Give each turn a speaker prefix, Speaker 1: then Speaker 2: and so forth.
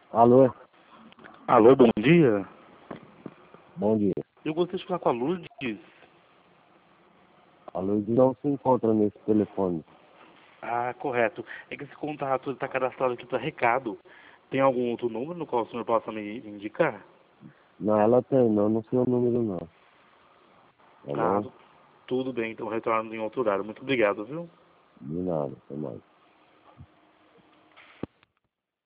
Speaker 1: Alô?
Speaker 2: Alô, bom dia.
Speaker 1: Bom dia.
Speaker 2: Eu gostaria de falar com a Lourdes.
Speaker 1: A Lourdes não se encontra nesse telefone.
Speaker 2: Ah, correto. É que esse contato está cadastrado aqui para recado. Tem algum outro número no qual o senhor possa me indicar?
Speaker 1: Não, ela tem, não sei o número não. Tá
Speaker 2: Ah,
Speaker 1: bom?
Speaker 2: tudo bem, então retorno em outro horário. Muito obrigado, viu?
Speaker 1: De nada, até mais.